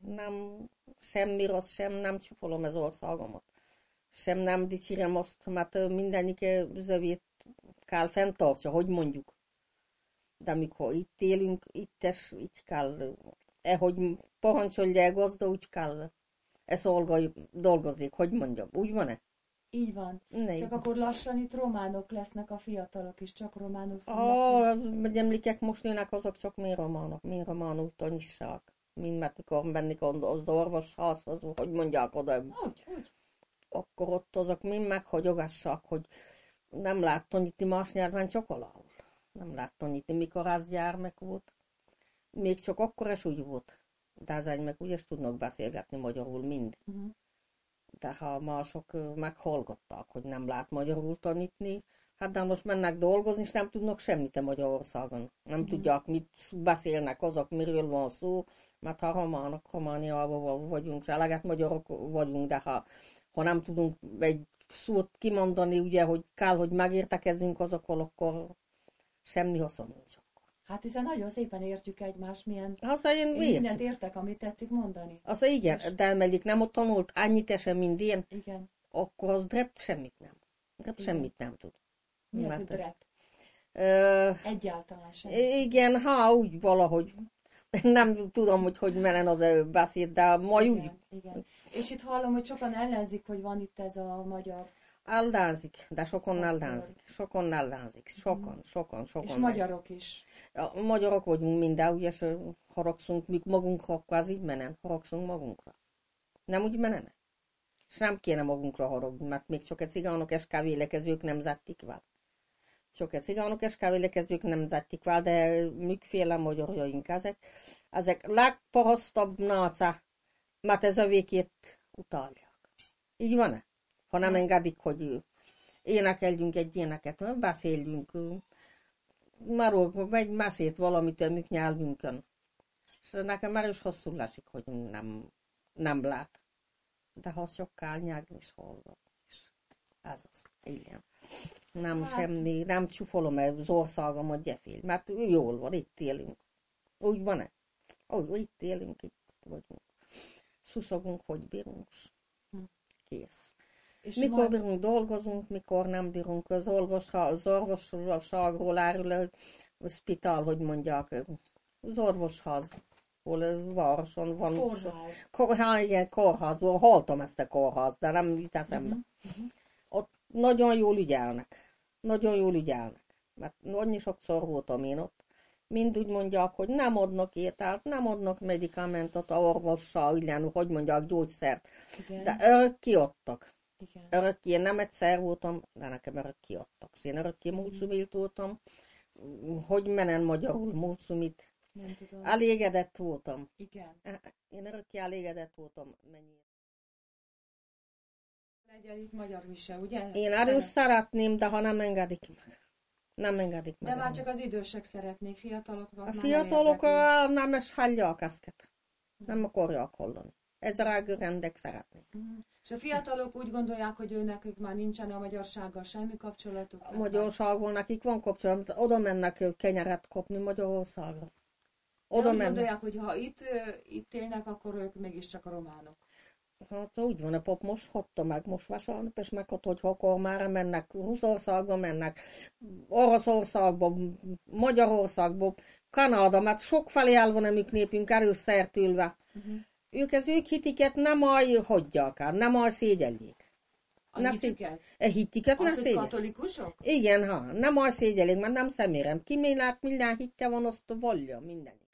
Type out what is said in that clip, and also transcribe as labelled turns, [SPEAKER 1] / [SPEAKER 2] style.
[SPEAKER 1] Nem, semmi rossz, sem nem csúfolom az országomat. Sem nem dicsérem azt, mert mindenik zövét kell fenntartsa, hogy mondjuk. De amikor itt élünk, így kell, hogy parancsolja a gazda, úgy kell dolgozik, hogy mondjam, úgy van-e?
[SPEAKER 2] Így van.
[SPEAKER 1] Ne,
[SPEAKER 2] Csak akkor lassan itt románok lesznek a fiatalok is, csak románul
[SPEAKER 1] fognak. Emlékek most jönnek azok csak mi románul tanítsák. Mind mert mikor mennik az orvosházhoz, hogy mondják oda.
[SPEAKER 2] Úgy.
[SPEAKER 1] Akkor ott azok mind meghagyogassák, hogy nem lehet tanítni más nyelven, csak alul. Nem lehet tanítni, mikor az gyermek volt. Még csak akkor is úgy volt. De az meg úgy is tudnak beszélgetni magyarul mind. De ha mások meghallgatták, hogy nem lehet magyarul tanítni, hát de most mennek dolgozni, és nem tudnak semmit a Magyarországon. Nem tudják, mit beszélnek azok, miről van szó, mert ha Romániában vagyunk, és eleget magyarok vagyunk, de ha nem tudunk egy szót kimondani, ugye, hogy kell, hogy megértekezzünk azokkal, akkor semmi haszon nincs.
[SPEAKER 2] Hát hiszen nagyon szépen értjük egymást, milyen...
[SPEAKER 1] Én
[SPEAKER 2] mindent értek, amit tetszik mondani.
[SPEAKER 1] Igen, és... de mellék nem ott tanult annyit sem, mint én,
[SPEAKER 2] igen.
[SPEAKER 1] Akkor az drept semmit nem. Semmit nem tud.
[SPEAKER 2] Mi az, hogy drept? Egyáltalán semmit.
[SPEAKER 1] Igen, úgy valahogy. Nem tudom, hogy menen az a beszéd, de majd úgy.
[SPEAKER 2] Igen. És itt hallom, hogy sokan ellenzik, hogy van itt ez a magyar...
[SPEAKER 1] Ellenzik, de sokan ellenzik. Sokan.
[SPEAKER 2] És magyarok is.
[SPEAKER 1] A magyarok vagyunk minden, ugye, haragszunk magunkra, az így menen, haragszunk magunkra. Nem úgy menene? És nem kéne magunkra haragni, mert még csak a cigánok és kávélekezők nem zettik vel. Csak a cigánok és kávélekezők nem zettik vel, de műkféle magyarjaink ezek legparasztabb náca, mert ez a végét utálják. Így van-e? Ha nem engedik, hogy énekeljünk egy éneket, beszéljünk, egy messzét valamit a műk nyelvünkön. És nekem már is hosszú leszik, hogy nem lát. De ha sokkal nyelvni is hallgat. Ez az. Igen. Semmi, nem csúfolom az országomat gyefél, mert jól van, itt élünk. Úgy van-e? Itt élünk, itt vagyunk. Szuszogunk, hogy bírunk. Kész. És mikor bírunk, dolgozunk, mikor nem bírunk. Az orvosságról árul, hogy a szpitál, hogy mondják, az orvosház. Hol városon van. Kórház. Haltam ezt a kórház, de nem jut eszembe. Ott nagyon jól ügyelnek. Mert annyi sokszor voltam én ott. Mind úgy mondják, hogy nem adnak ételt, nem adnak medikamentot a orvossal, ugyan, hogy mondják, gyógyszert. Igen. De örökké adtak. Örökké, nem egyszer voltam, de nekem örökké adtak. Én örökké múlcumit voltam. Hogy menen magyarul múlcumit?
[SPEAKER 2] Nem tudom.
[SPEAKER 1] Elégedett voltam.
[SPEAKER 2] Igen.
[SPEAKER 1] Én örökké elégedett voltam.
[SPEAKER 2] Legyen itt magyar mise, ugye?
[SPEAKER 1] Én erről szeretném, de ha nem engedik meg. Nem engedik meg.
[SPEAKER 2] De már csak az idősek szeretnék, fiatalok
[SPEAKER 1] van. A fiatalok nem is hallják ezt. Nem akarják hallani. Ez rendek szeretnék.
[SPEAKER 2] És a fiatalok úgy gondolják, hogy nekik már nincsen a magyarsággal semmi kapcsolatuk?
[SPEAKER 1] A magyarsággal nekik van kapcsolat, oda mennek kenyeret kapni Magyarországra.
[SPEAKER 2] Oda mennek. Gondolják, hogy ha itt élnek, akkor ők mégiscsak a románok.
[SPEAKER 1] Hát úgy van, a pap most hatta meg, most vasárnap, és meghatta, hogy akkor már mennek Ruszországba, mennek Oroszországba, Magyarországba, Kanada, mert sok felé el van a műk népünk erős szertülve. Ők hitiket nem hagyják el, nem szégyeljék.
[SPEAKER 2] A hitiket?
[SPEAKER 1] A hitiket nem
[SPEAKER 2] szégyeljék. Katolikusok?
[SPEAKER 1] Igen, nem szégyeljék, mert nem szemérem. Ki minden hitte van, azt vallja mindenki.